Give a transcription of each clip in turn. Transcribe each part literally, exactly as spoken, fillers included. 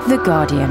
The Guardian.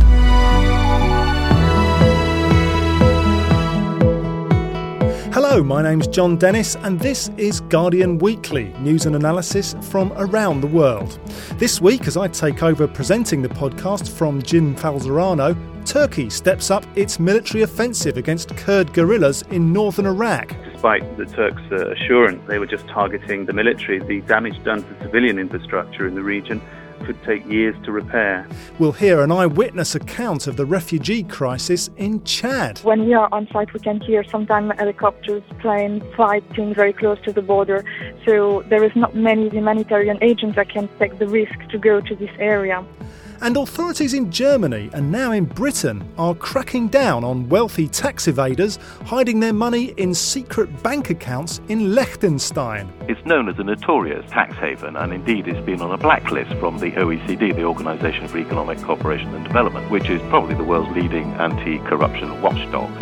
Hello, my name's John Dennis and this is Guardian Weekly, news and analysis from around the world. This week, as I take over presenting the podcast from Jim Falzarano, Turkey steps up its military offensive against Kurd guerrillas in northern Iraq. Despite the Turks' uh, assurance they were just targeting the military, the damage done to civilian infrastructure in the region could take years to repair. We'll hear an eyewitness account of the refugee crisis in Chad. When we are on site, we can hear sometimes helicopters, planes fighting very close to the border. So there is not many humanitarian agents that can take the risk to go to this area. And authorities in Germany and now in Britain are cracking down on wealthy tax evaders hiding their money in secret bank accounts in Liechtenstein. It's known as a notorious tax haven and indeed it's been on a blacklist from the O E C D, the Organisation for Economic Cooperation and Development, which is probably the world's leading anti-corruption watchdog.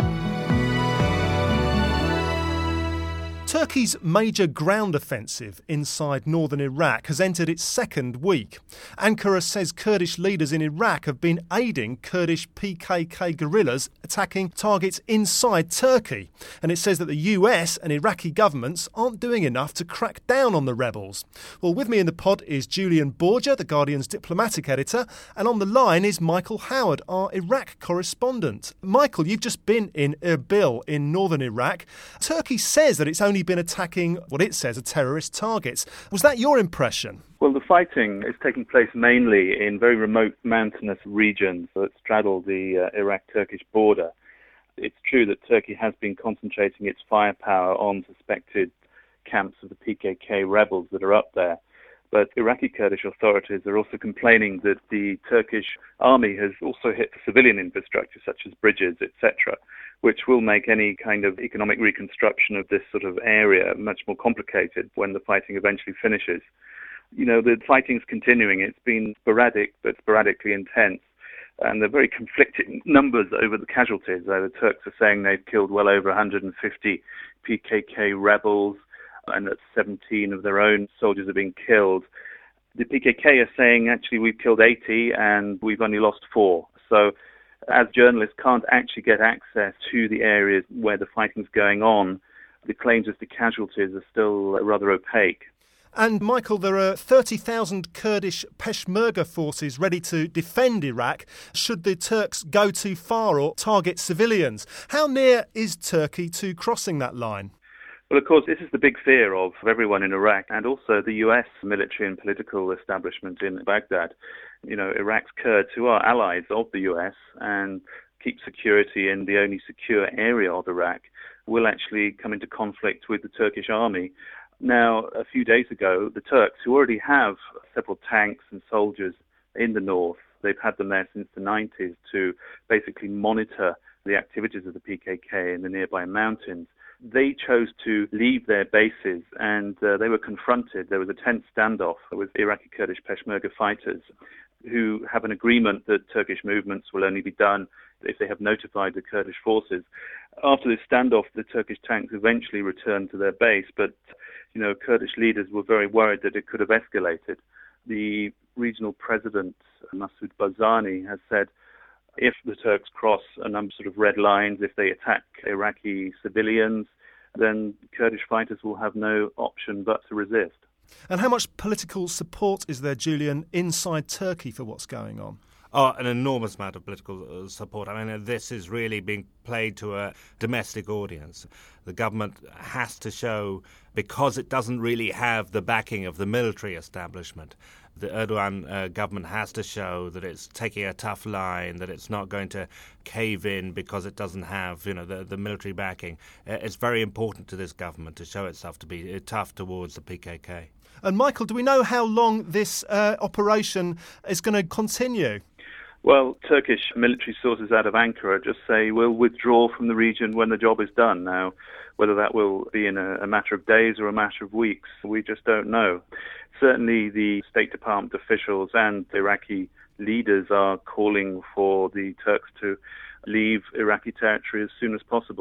Turkey's major ground offensive inside northern Iraq has entered its second week. Ankara says Kurdish leaders in Iraq have been aiding Kurdish P K K guerrillas attacking targets inside Turkey. And it says that the U S and Iraqi governments aren't doing enough to crack down on the rebels. Well, with me in the pod is Julian Borger, The Guardian's diplomatic editor, and on the line is Michael Howard, our Iraq correspondent. Michael, you've just been in Erbil in northern Iraq. Turkey says that it's only been attacking what it says are terrorist targets. Was that your impression? Well, the fighting is taking place mainly in very remote mountainous regions that straddle the uh, Iraq-Turkish border. It's true that Turkey has been concentrating its firepower on suspected camps of the P K K rebels that are up there. But Iraqi Kurdish authorities are also complaining that the Turkish army has also hit civilian infrastructure such as bridges, et cetera, which will make any kind of economic reconstruction of this sort of area much more complicated when the fighting eventually finishes. You know, the fighting's continuing. It's been sporadic, but sporadically intense. And they're very conflicting numbers over the casualties. The Turks are saying they've killed well over one hundred fifty P K K rebels, and that seventeen of their own soldiers have been killed. The P K K are saying, actually, we've killed eighty and we've only lost four. So as journalists can't actually get access to the areas where the fighting's going on, the claims as to casualties are still rather opaque. And Michael, there are thirty thousand Kurdish Peshmerga forces ready to defend Iraq should the Turks go too far or target civilians. How near is Turkey to crossing that line? Well, of course, this is the big fear of everyone in Iraq and also the U S military and political establishment in Baghdad. You know, Iraq's Kurds, who are allies of the U S and keep security in the only secure area of Iraq, will actually come into conflict with the Turkish army. Now, a few days ago, the Turks, who already have several tanks and soldiers in the north, they've had them there since the nineties to basically monitor the activities of the P K K in the nearby mountains. They chose to leave their bases and uh, they were confronted. There was a tense standoff with Iraqi Kurdish Peshmerga fighters who have an agreement that Turkish movements will only be done if they have notified the Kurdish forces. After this standoff, the Turkish tanks eventually returned to their base, but you know, Kurdish leaders were very worried that it could have escalated. The regional president, Masoud Barzani, has said if the Turks cross a number of sort of red lines, if they attack Iraqi civilians, then Kurdish fighters will have no option but to resist. And how much political support is there, Julian, inside Turkey for what's going on? Oh, an enormous amount of political support. I mean, this is really being played to a domestic audience. The government has to show, because it doesn't really have the backing of the military establishment, the Erdogan uh, government has to show that it's taking a tough line, that it's not going to cave in because it doesn't have, you know, the, the military backing. Uh, it's very important to this government to show itself to be uh, tough towards the P K K. And Michael, do we know how long this uh, operation is going to continue? Well, Turkish military sources out of Ankara just say we'll withdraw from the region when the job is done. Now, whether that will be in a, a matter of days or a matter of weeks, we just don't know. Certainly the State Department officials and Iraqi leaders are calling for the Turks to leave Iraqi territory as soon as possible.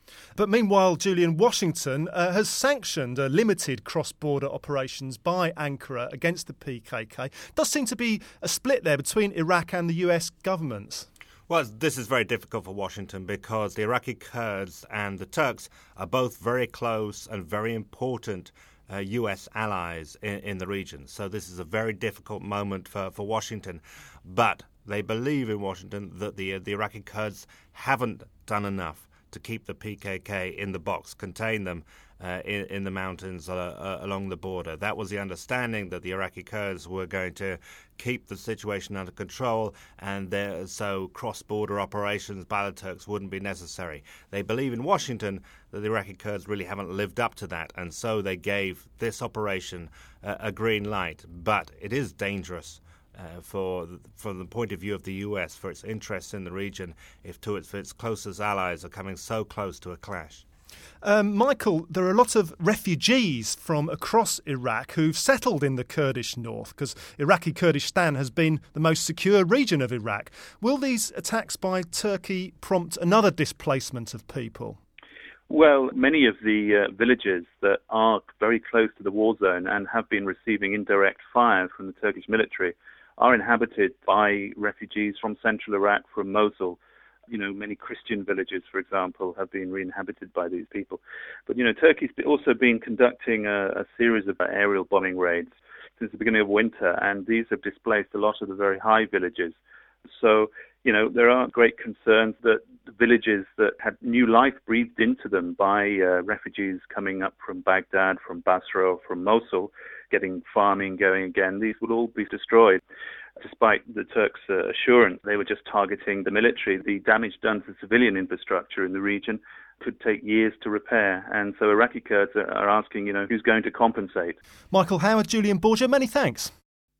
But meanwhile, Julian, Washington uh, has sanctioned uh, limited cross-border operations by Ankara against the P K K. Does seem to be a split there between Iraq and the U S governments. Well, this is very difficult for Washington because the Iraqi Kurds and the Turks are both very close and very important uh, U S allies in, in the region. So this is a very difficult moment for, for Washington. But they believe in Washington that the, uh, the Iraqi Kurds haven't done enough to keep the P K K in the box, contain them uh, in, in the mountains uh, uh, along the border. That was the understanding, that the Iraqi Kurds were going to keep the situation under control, and there, so cross-border operations by the Turks wouldn't be necessary. They believe in Washington that the Iraqi Kurds really haven't lived up to that, and so they gave this operation uh, a green light. But it is dangerous Uh, for from the point of view of the U S, for its interests in the region, if two of its closest allies are coming so close to a clash. Um, Michael, there are a lot of refugees from across Iraq who've settled in the Kurdish north, because Iraqi Kurdistan has been the most secure region of Iraq. Will these attacks by Turkey prompt another displacement of people? Well, many of the uh, villages that are very close to the war zone and have been receiving indirect fire from the Turkish military are inhabited by refugees from central Iraq, from Mosul. You know, many Christian villages, for example, have been re-inhabited by these people. But, you know, Turkey's also been conducting a, a series of aerial bombing raids since the beginning of winter, and these have displaced a lot of the very high villages. So, you know, there are great concerns that villages that had new life breathed into them by uh, refugees coming up from Baghdad, from Basra, or from Mosul, getting farming going again, these will all be destroyed. Despite the Turks' uh, assurance they were just targeting the military, the damage done to civilian infrastructure in the region could take years to repair. And so Iraqi Kurds are asking, you know, who's going to compensate? Michael Howard, Julian Borgia, many thanks.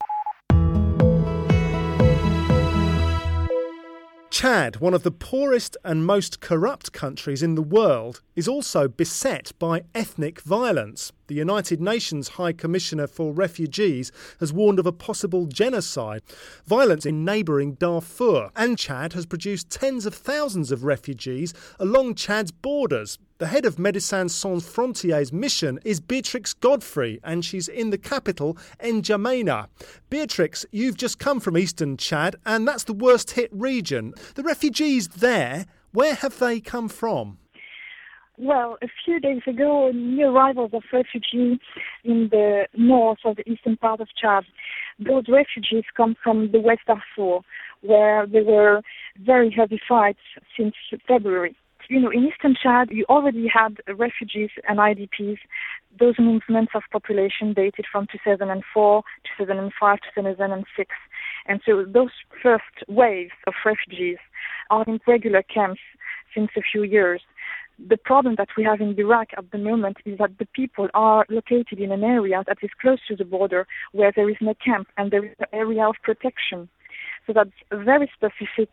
Chad, one of the poorest and most corrupt countries in the world, is also beset by ethnic violence. The United Nations High Commissioner for Refugees has warned of a possible genocide. Violence in neighbouring Darfur, and Chad has produced tens of thousands of refugees along Chad's borders. The head of Médecins Sans Frontières mission is Beatrix Godfrey, and she's in the capital, N'Djamena. Beatrix, you've just come from eastern Chad, and that's the worst hit region. The refugees there, where have they come from? Well, a few days ago, new arrivals of refugees in the north of the eastern part of Chad. Those refugees come from the West Darfur, where there were very heavy fights since February. You know, in eastern Chad, you already had refugees and I D Ps. Those movements of population dated from two thousand four, two thousand five, two thousand six. And so those first waves of refugees are in regular camps since a few years. The problem that we have in Iraq at the moment is that the people are located in an area that is close to the border where there is no camp and there is an area of protection. So that's a very specific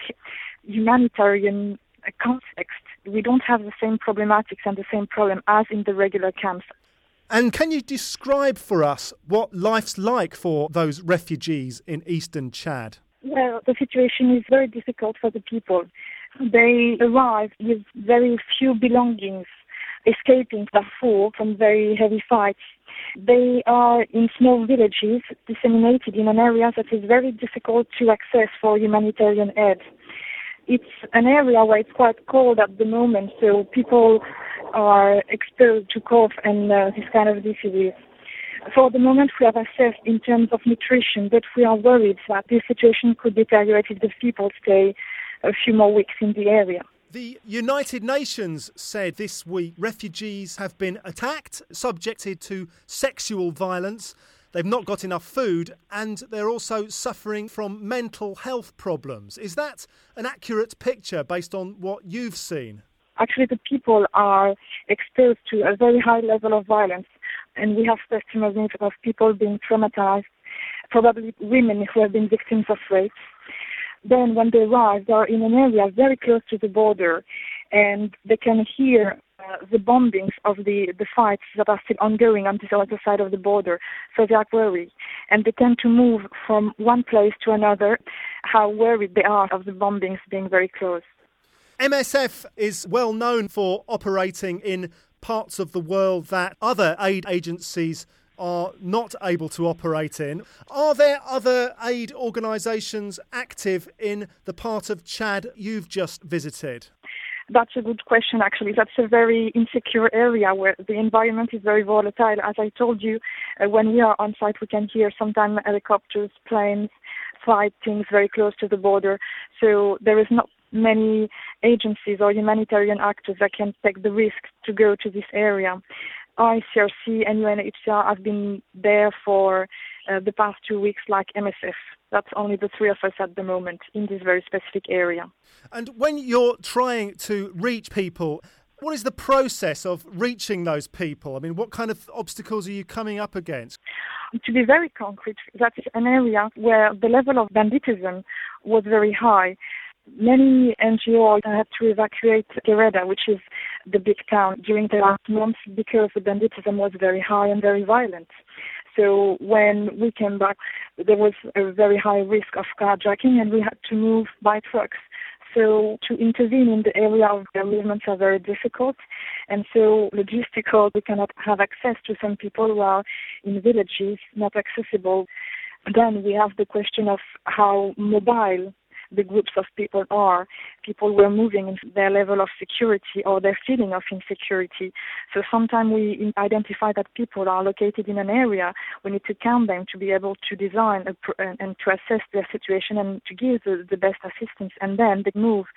humanitarian context. We don't have the same problematics and the same problem as in the regular camps. And can you describe for us what life's like for those refugees in eastern Chad? Well, the situation is very difficult for the people. They arrive with very few belongings, escaping Darfur from very heavy fights. They are in small villages disseminated in an area that is very difficult to access for humanitarian aid. It's an area where it's quite cold at the moment, so people are exposed to cough and uh, this kind of diseases. For the moment, we have assessed in terms of nutrition, but we are worried that this situation could deteriorate if the people stay a few more weeks in the area. The United Nations said this week refugees have been attacked, subjected to sexual violence. They've not got enough food, and they're also suffering from mental health problems. Is that an accurate picture based on what you've seen? Actually, the people are exposed to a very high level of violence, and we have testimonies of people being traumatized, probably women who have been victims of rape. Then when they arrive, they are in an area very close to the border, and they can hear uh, the bombings of the, the fights that are still ongoing on the other side of the border. So they are worried, and they tend to move from one place to another, how worried they are of the bombings being very close. M S F is well known for operating in parts of the world that other aid agencies are not able to operate in. Are there other aid organisations active in the part of Chad you've just visited? That's a good question, actually. That's a very insecure area where the environment is very volatile. As I told you, uh, when we are on site, we can hear sometimes helicopters, planes, fighting very close to the border. So there is not many agencies or humanitarian actors that can take the risk to go to this area. I C R C and U N H C R have been there for uh, the past two weeks, like M S F. That's only the three of us at the moment in this very specific area. And when you're trying to reach people, what is the process of reaching those people? I mean, what kind of obstacles are you coming up against? To be very concrete, that's an area where the level of banditism was very high. Many N G Os had to evacuate Gereda, which is the big town, during the last months because the banditism was very high and very violent. So when we came back, there was a very high risk of carjacking and we had to move by trucks. So to intervene in the area of their movements are very difficult. And so logistical, we cannot have access to some people who are in villages, not accessible. Then we have the question of how mobile the groups of people are. People were moving in their level of security or their feeling of insecurity. So sometimes we identify that people are located in an area. We need to count them to be able to design a, and to assess their situation and to give the, the best assistance, and then they move.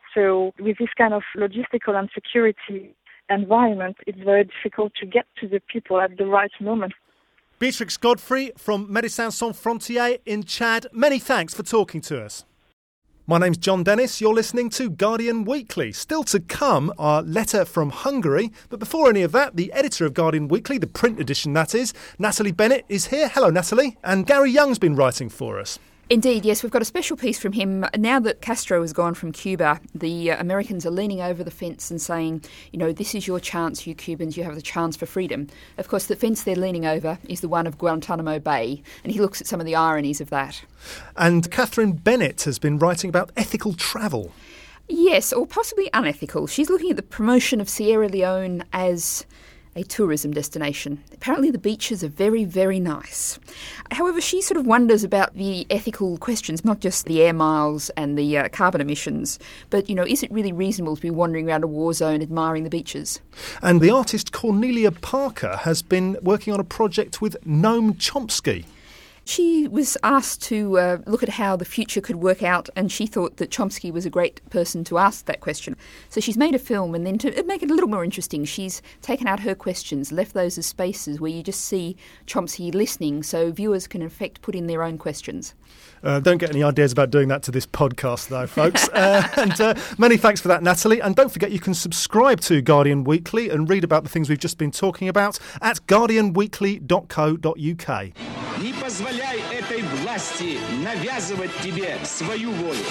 So with this kind of logistical and security environment, it's very difficult to get to the people at the right moment. Beatrix Godfrey from Médecins Sans Frontières in Chad, many thanks for talking to us. My name's John Dennis, you're listening to Guardian Weekly. Still to come, our letter from Hungary. But before any of that, the editor of Guardian Weekly, the print edition that is, Natalie Bennett, is here. Hello, Natalie. And Gary Young's been writing for us. Indeed, yes. We've got a special piece from him. Now that Castro has gone from Cuba, the uh, Americans are leaning over the fence and saying, you know, this is your chance, you Cubans, you have the chance for freedom. Of course, the fence they're leaning over is the one of Guantanamo Bay, and he looks at some of the ironies of that. And Catherine Bennett has been writing about ethical travel. Yes, or possibly unethical. She's looking at the promotion of Sierra Leone as a tourism destination. Apparently the beaches are very, very nice. However, she sort of wonders about the ethical questions, not just the air miles and the uh, carbon emissions, but, you know, is it really reasonable to be wandering around a war zone admiring the beaches? And the artist Cornelia Parker has been working on a project with Noam Chomsky. She was asked to uh, look at how the future could work out, and she thought that Chomsky was a great person to ask that question. So she's made a film, and then to make it a little more interesting, she's taken out her questions, left those as spaces where you just see Chomsky listening, so viewers can in effect put in their own questions. Uh, don't get any ideas about doing that to this podcast, though, folks. uh, and uh, many thanks for that, Natalie. And don't forget you can subscribe to Guardian Weekly and read about the things we've just been talking about at guardian weekly dot co dot uk. Не позволяй этой власти навязывать тебе свою волю.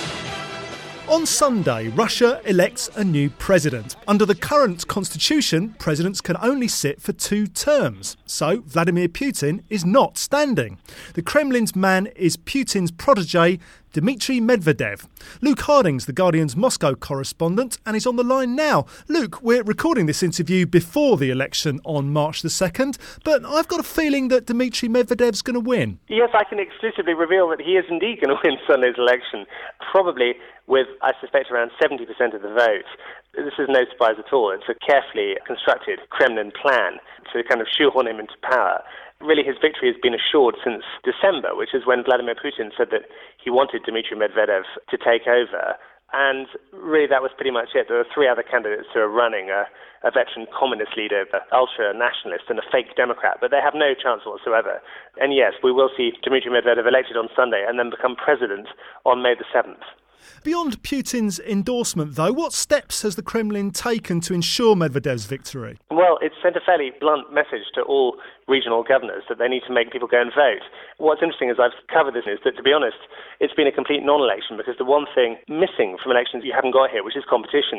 On Sunday, Russia elects a new president. Under the current constitution, presidents can only sit for two terms. So Vladimir Putin is not standing. The Kremlin's man is Putin's protege, Dmitry Medvedev. Luke Harding's The Guardian's Moscow correspondent, and he's on the line now. Luke, we're recording this interview before the election on March the second, but I've got a feeling that Dmitry Medvedev's going to win. Yes, I can exclusively reveal that he is indeed going to win Sunday's election, probably with, I suspect, around seventy percent of the vote. This is no surprise at all. It's a carefully constructed Kremlin plan to kind of shoehorn him into power. Really, his victory has been assured since December, which is when Vladimir Putin said that he wanted Dmitry Medvedev to take over. And really, that was pretty much it. There are three other candidates who are running, a, a veteran communist leader, an ultra-nationalist, and a fake Democrat, but they have no chance whatsoever. And yes, we will see Dmitry Medvedev elected on Sunday and then become president on May the seventh. Beyond Putin's endorsement, though, what steps has the Kremlin taken to ensure Medvedev's victory? Well, it's sent a fairly blunt message to all regional governors that they need to make people go and vote. What's interesting as I've covered this is that, to be honest, it's been a complete non-election because the one thing missing from elections you haven't got here, which is competition.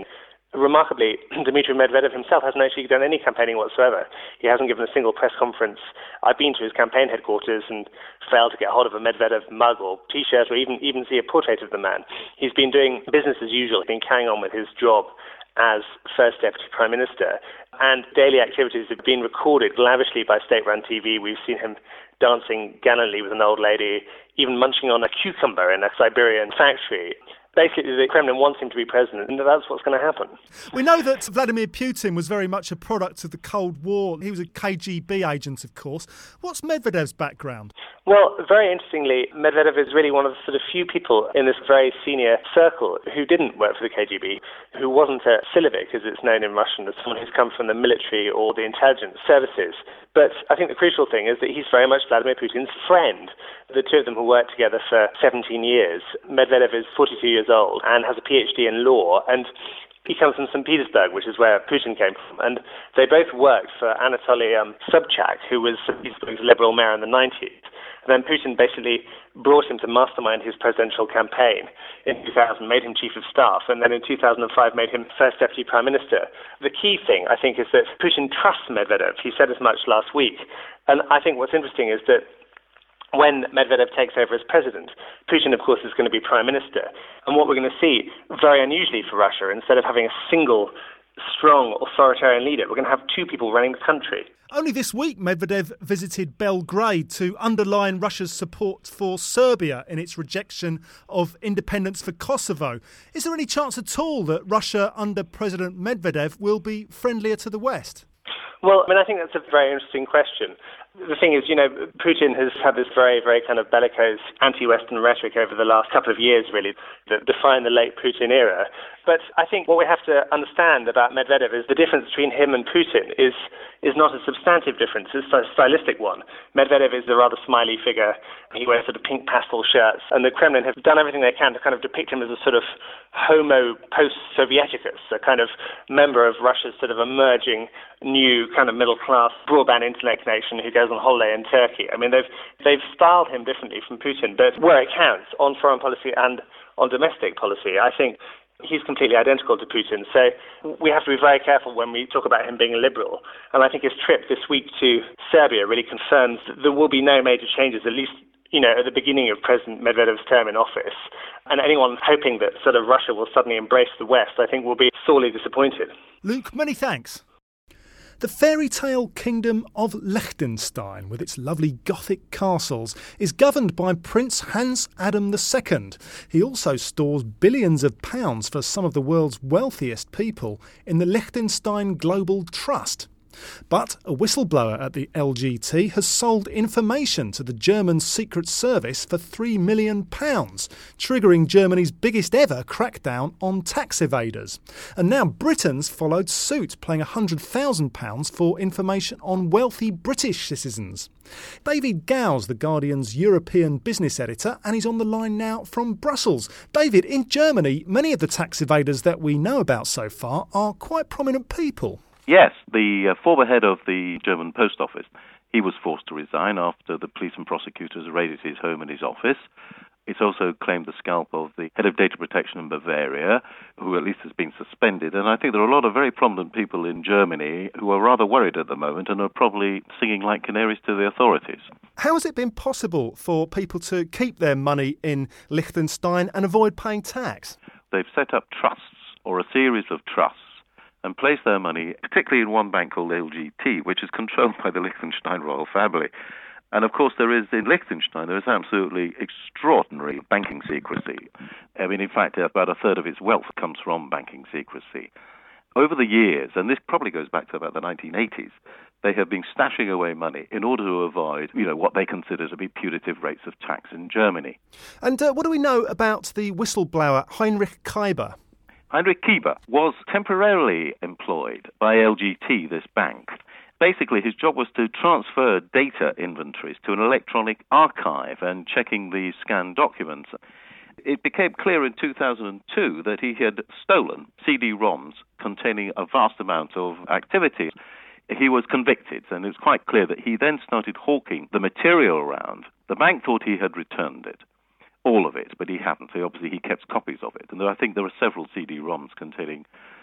Remarkably, Dmitry Medvedev himself hasn't actually done any campaigning whatsoever. He hasn't given a single press conference. I've been to his campaign headquarters and failed to get hold of a Medvedev mug or T-shirt or even, even see a portrait of the man. He's been doing business as usual, been carrying on with his job as First Deputy Prime Minister. And daily activities have been recorded lavishly by state-run T V. We've seen him dancing gallantly with an old lady, even munching on a cucumber in a Siberian factory. Basically, the Kremlin wants him to be president, and that's what's going to happen. We know that Vladimir Putin was very much a product of the Cold War. He was a K G B agent, of course. What's Medvedev's background? Well, very interestingly, Medvedev is really one of the sort of few people in this very senior circle who didn't work for the K G B, who wasn't a Silovik, as it's known in Russian, as someone who's come from the military or the intelligence services. But I think the crucial thing is that he's very much Vladimir Putin's friend. The two of them have worked together for seventeen years. Medvedev is forty-two years old and has a P H D in law, and he comes from Saint Petersburg, which is where Putin came from. And they both worked for Anatoly um, Sobchak, who was Saint Petersburg's liberal mayor in the nineties. And then Putin basically brought him to mastermind his presidential campaign in two thousand, made him chief of staff, and then in two thousand five made him first deputy prime minister. The key thing, I think, is that Putin trusts Medvedev. He said as much last week. And I think what's interesting is that when Medvedev takes over as president, Putin, of course, is going to be prime minister. And what we're going to see, very unusually for Russia, instead of having a single strong authoritarian leader, we're going to have two people running the country. Only this week, Medvedev visited Belgrade to underline Russia's support for Serbia in its rejection of independence for Kosovo. Is there any chance at all that Russia under President Medvedev will be friendlier to the West? Well, I mean, I think that's a very interesting question. The thing is, you know, Putin has had this very, very kind of bellicose anti-Western rhetoric over the last couple of years, really, that define the late Putin era. But I think what we have to understand about Medvedev is the difference between him and Putin is is not a substantive difference, it's a stylistic one. Medvedev is a rather smiley figure. He wears sort of pink pastel shirts, and the Kremlin have done everything they can to kind of depict him as a sort of homo post-Sovieticus, a kind of member of Russia's sort of emerging new kind of middle-class broadband internet nation who goes on holiday in Turkey. I mean, they've they've styled him differently from Putin, but where it counts, on foreign policy and on domestic policy, I think he's completely identical to Putin. So we have to be very careful when we talk about him being a liberal. And I think his trip this week to Serbia really confirms that there will be no major changes, at least, you know, at the beginning of President Medvedev's term in office. And anyone hoping that sort of Russia will suddenly embrace the West, I think will be sorely disappointed. Luke, many thanks. The fairy tale kingdom of Liechtenstein, with its lovely Gothic castles, is governed by Prince Hans Adam the Second. He also stores billions of pounds for some of the world's wealthiest people in the Liechtenstein Global Trust. But a whistleblower at the L G T has sold information to the German Secret Service for three million pounds, triggering Germany's biggest ever crackdown on tax evaders. And now Britain's followed suit, paying one hundred thousand pounds for information on wealthy British citizens. David Gow's The Guardian's European business editor, and he's on the line now from Brussels. David, in Germany, many of the tax evaders that we know about so far are quite prominent people. Yes, the uh, former head of the German Post Office, he was forced to resign after the police and prosecutors raided his home and his office. It's also claimed the scalp of the head of data protection in Bavaria, who at least has been suspended. And I think there are a lot of very prominent people in Germany who are rather worried at the moment and are probably singing like canaries to the authorities. How has it been possible for people to keep their money in Liechtenstein and avoid paying tax? They've set up trusts, or a series of trusts, and place their money, particularly in one bank called L G T, which is controlled by the Liechtenstein royal family. And of course, there is, in Liechtenstein, there is absolutely extraordinary banking secrecy. I mean, in fact, about a third of its wealth comes from banking secrecy. Over the years, and this probably goes back to about the nineteen eighties, they have been stashing away money in order to avoid, you know, what they consider to be punitive rates of tax in Germany. And uh, what do we know about the whistleblower Heinrich Kieber? Heinrich Kieber was temporarily employed by L G T, this bank. Basically, his job was to transfer data inventories to an electronic archive and checking the scanned documents. It became clear in two thousand two that he had stolen C D ROMs containing a vast amount of activity. He was convicted, and it was quite clear that he then started hawking the material around. The bank thought he had returned it. All of it, but he hadn't. So obviously he kept copies of it. And there, I think there are several C D ROMs containing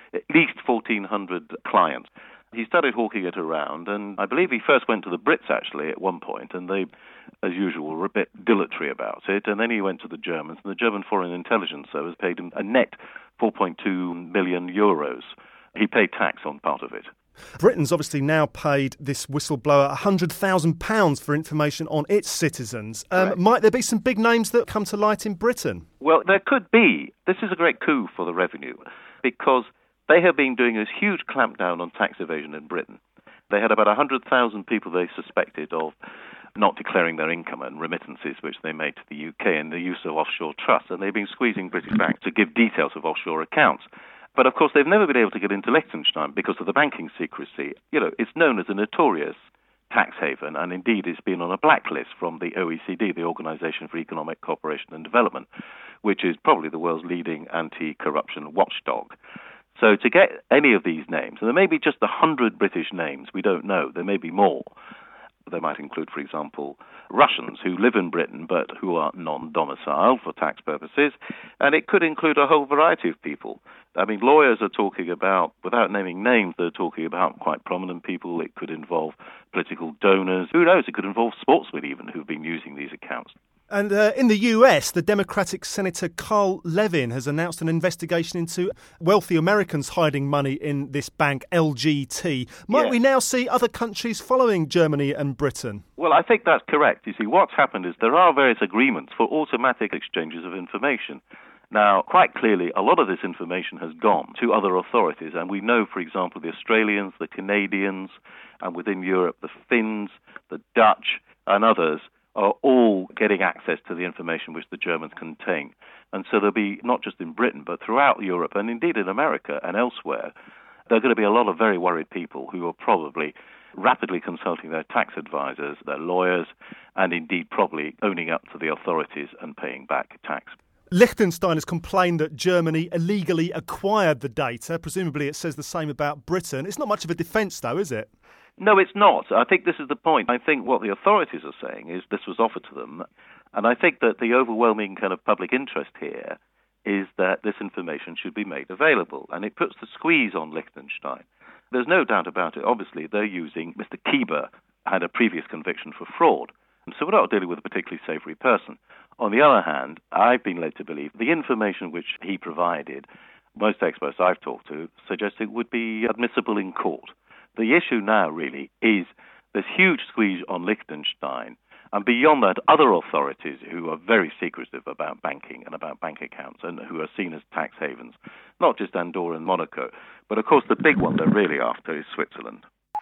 at least fourteen hundred clients. He started hawking it around, and I believe he first went to the Brits, actually, at one point, and they, as usual, were a bit dilatory about it. And then he went to the Germans, and the German Foreign Intelligence Service paid him a net four point two million euros. He paid tax on part of it. Britain's obviously now paid this whistleblower one hundred thousand pounds for information on its citizens. Um, right. Might there be some big names that come to light in Britain? Well, there could be. This is a great coup for the revenue, because they have been doing this huge clampdown on tax evasion in Britain. They had about one hundred thousand people they suspected of not declaring their income and remittances which they made to the U K and the use of offshore trusts, and they've been squeezing British banks to give details of offshore accounts. But of course, they've never been able to get into Liechtenstein because of the banking secrecy. You know, it's known as a notorious tax haven, and indeed it's been on a blacklist from the O E C D, the Organization for Economic Cooperation and Development, which is probably the world's leading anti-corruption watchdog. So to get any of these names, and there may be just a hundred British names, we don't know, there may be more. They might include, for example, Russians who live in Britain but who are non-domiciled for tax purposes, and it could include a whole variety of people. I mean, lawyers are talking about, without naming names, they're talking about quite prominent people. It could involve political donors. Who knows? It could involve sportsmen even who've been using these accounts. And uh, in the U S, the Democratic Senator Carl Levin has announced an investigation into wealthy Americans hiding money in this bank, L G T. Might yeah. we now see other countries following Germany and Britain? Well, I think that's correct. You see, what's happened is there are various agreements for automatic exchanges of information. Now, quite clearly, a lot of this information has gone to other authorities, and we know, for example, the Australians, the Canadians, and within Europe, the Finns, the Dutch, and others are all getting access to the information which the Germans contain. And so there'll be, not just in Britain, but throughout Europe, and indeed in America and elsewhere, there are going to be a lot of very worried people who are probably rapidly consulting their tax advisors, their lawyers, and indeed probably owning up to the authorities and paying back tax. Liechtenstein has complained that Germany illegally acquired the data. Presumably it says the same about Britain. It's not much of a defence, though, is it? No, it's not. I think this is the point. I think what the authorities are saying is this was offered to them, and I think that the overwhelming kind of public interest here is that this information should be made available, and it puts the squeeze on Liechtenstein. There's no doubt about it. Obviously, they're using Mister Kieber, had a previous conviction for fraud, so we're not dealing with a particularly savoury person. On the other hand, I've been led to believe the information which he provided, most experts I've talked to, suggest it would be admissible in court. The issue now really is this huge squeeze on Liechtenstein, and beyond that, other authorities who are very secretive about banking and about bank accounts and who are seen as tax havens, not just Andorra and Monaco, but of course the big one they're really after is Switzerland.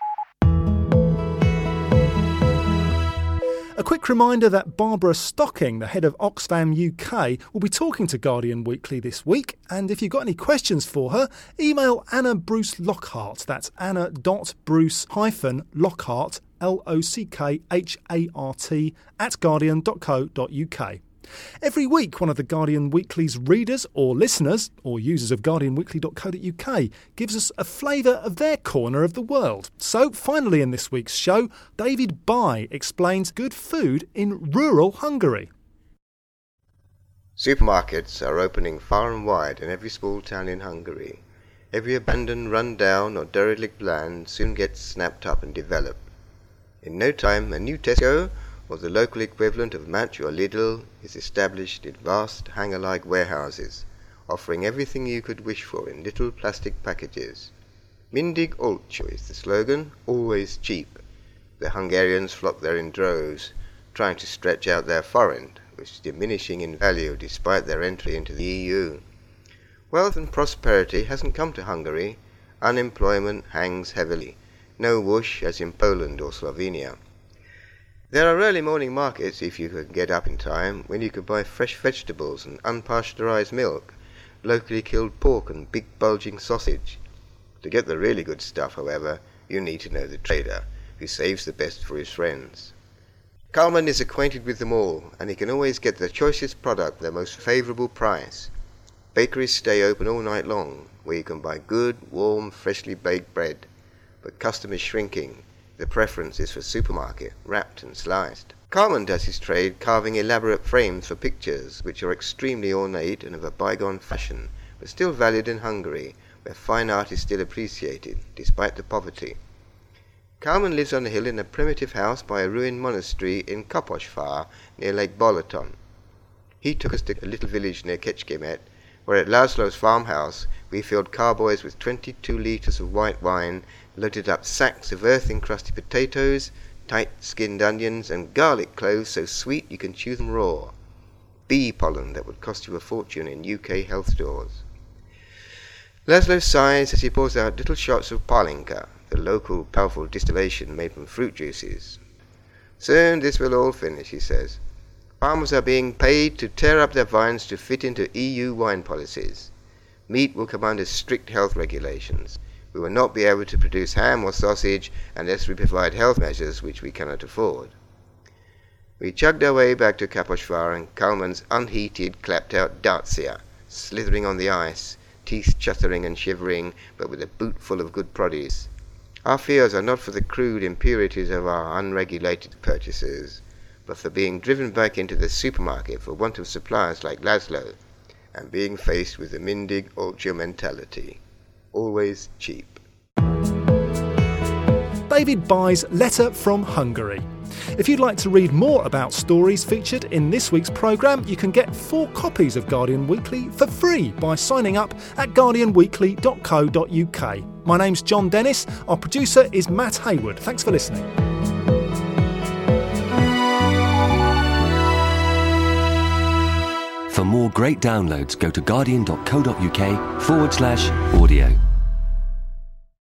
A quick reminder that Barbara Stocking, the head of Oxfam U K, will be talking to Guardian Weekly this week. And if you've got any questions for her, email Anna Bruce Lockhart. That's anna dot bruce hyphen lockhart, L O C K H A R T, at guardian dot co dot uk. Every week, one of the Guardian Weekly's readers or listeners, or users of guardian weekly dot co dot uk, gives us a flavour of their corner of the world. So, finally in this week's show, David Bai explains good food in rural Hungary. Supermarkets are opening far and wide in every small town in Hungary. Every abandoned, run-down or derelict land soon gets snapped up and developed. In no time, a new Tesco, or the local equivalent of Match or Lidl, is established in vast hangar-like warehouses, offering everything you could wish for in little plastic packages. Mindig olcsó is the slogan, always cheap. The Hungarians flock there in droves, trying to stretch out their forint, which is diminishing in value despite their entry into the E U. Wealth and prosperity hasn't come to Hungary. Unemployment hangs heavily. No whoosh as in Poland or Slovenia. There are early morning markets, if you can get up in time, when you can buy fresh vegetables and unpasteurized milk, locally killed pork and big bulging sausage. To get the really good stuff, however, you need to know the trader, who saves the best for his friends. Carmen is acquainted with them all, and he can always get the choicest product at the most favourable price. Bakeries stay open all night long, where you can buy good, warm, freshly baked bread. But custom is shrinking. The preference is for supermarket, wrapped and sliced. Carmen does his trade carving elaborate frames for pictures, which are extremely ornate and of a bygone fashion, but still valid in Hungary, where fine art is still appreciated, despite the poverty. Kalman lives on a hill in a primitive house by a ruined monastery in Kaposhvar, near Lake Bolaton. He took us to a little village near Kecskemét, where at Laszlo's farmhouse we filled carboys with twenty-two litres of white wine, loaded up sacks of earth-encrusted potatoes, tight-skinned onions, and garlic cloves so sweet you can chew them raw. Bee pollen that would cost you a fortune in U K health stores. Laszlo sighs as he pours out little shots of Palinka, the local powerful distillation made from fruit juices. Soon this will all finish, he says. Farmers are being paid to tear up their vines to fit into E U wine policies. Meat will come under strict health regulations. We will not be able to produce ham or sausage unless we provide health measures which we cannot afford. We chugged our way back to Kaposhvar and Kalman's unheated, clapped-out Dacia, slithering on the ice, teeth chattering and shivering, but with a boot full of good produce. Our fears are not for the crude impurities of our unregulated purchases, but for being driven back into the supermarket for want of suppliers like Laszlo, and being faced with the Mindig ultra mentality. Always cheap. David Bye's Letter from Hungary. If you'd like to read more about stories featured in this week's programme, you can get four copies of Guardian Weekly for free by signing up at guardian weekly dot co dot uk. My name's John Dennis. Our producer is Matt Hayward. Thanks for listening. For more great downloads, go to guardian dot co dot uk forward slash audio.